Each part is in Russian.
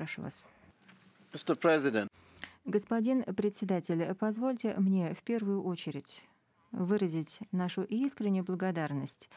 прошу вас. Mr. President, Господин председатель, позвольте мне в первую очередь выразить нашу искреннюю благодарность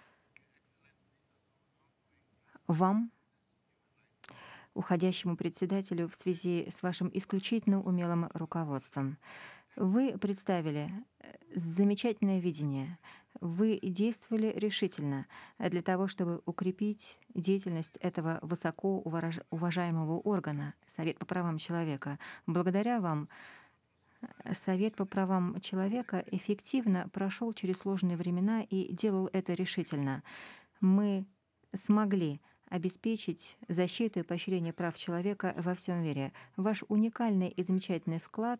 вам, уходящему председателю, в связи с вашим исключительно умелым руководством. Вы представили замечательное видение. Вы действовали решительно для того, чтобы укрепить деятельность этого высоко уважаемого органа, Совет по правам человека. Благодаря вам Совет по правам человека эффективно прошел через сложные времена и делал это решительно. Мы смогли обеспечить защиту и поощрение прав человека во всем мире. Ваш уникальный и замечательный вклад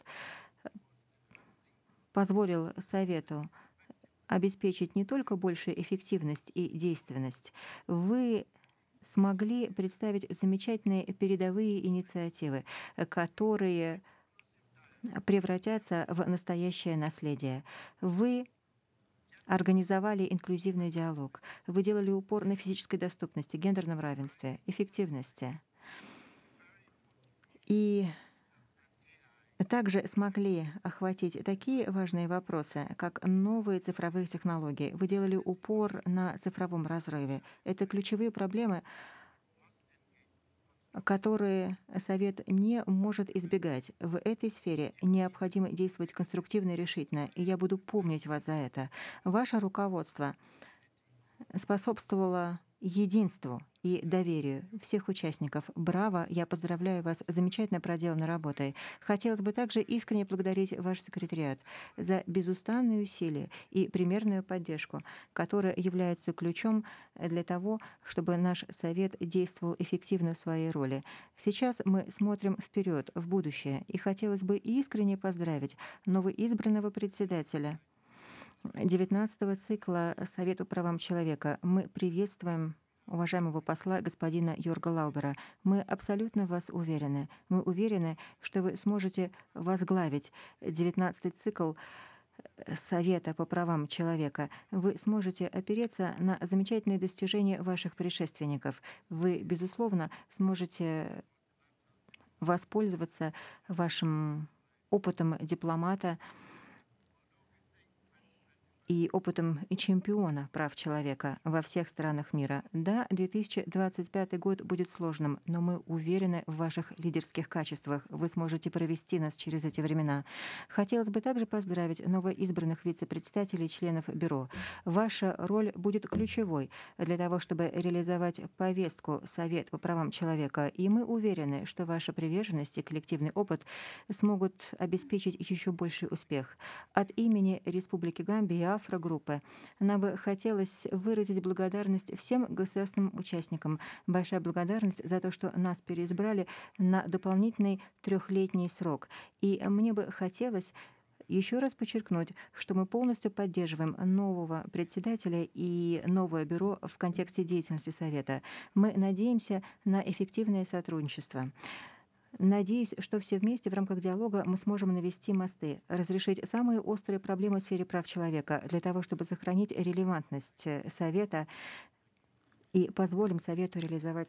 позволил Совету обеспечить не только большую эффективность и действенность, вы смогли представить замечательные передовые инициативы, которые превратятся в настоящее наследие. Вы организовали инклюзивный диалог. Вы делали упор на физической доступности, гендерном равенстве, эффективности. И также смогли охватить такие важные вопросы, как новые цифровые технологии. Вы делали упор на цифровом разрыве. Это ключевые проблемы, которые Совет не может избегать. В этой сфере необходимо действовать конструктивно и решительно, и я буду помнить вас за это. Ваше руководство способствовало единству и доверию всех участников. Браво! Я поздравляю вас с замечательно проделанной работой. Хотелось бы также искренне благодарить ваш секретариат за безустанные усилия и примерную поддержку, которая является ключом для того, чтобы наш совет действовал эффективно в своей роли. Сейчас мы смотрим вперед, в будущее, и хотелось бы искренне поздравить новоизбранного председателя 19-го цикла Совета по правам человека. Мы приветствуем уважаемого посла господина Йорга Лаубера. Мы абсолютно в вас уверены. Мы уверены, что вы сможете возглавить 19-й цикл Совета по правам человека. Вы сможете опереться на замечательные достижения ваших предшественников. Вы, безусловно, сможете воспользоваться вашим опытом дипломата и опытом чемпиона прав человека во всех странах мира. Да, 2025 год будет сложным, но мы уверены в ваших лидерских качествах. Вы сможете провести нас через эти времена. Хотелось бы также поздравить новоизбранных вице-председателей и членов бюро. Ваша роль будет ключевой для того, чтобы реализовать повестку Совет по правам человека, и мы уверены, что ваша приверженность и коллективный опыт смогут обеспечить еще больший успех. От имени Республики Гамбия и Афрогруппы нам бы хотелось выразить благодарность всем государственным участникам. Большая благодарность за то, что нас переизбрали на дополнительный 3-летний срок. И мне бы хотелось еще раз подчеркнуть, что мы полностью поддерживаем нового председателя и новое бюро в контексте деятельности Совета. Мы надеемся на эффективное сотрудничество. Надеюсь, что все вместе в рамках диалога мы сможем навести мосты, разрешить самые острые проблемы в сфере прав человека для того, чтобы сохранить релевантность Совета и позволим Совету реализовать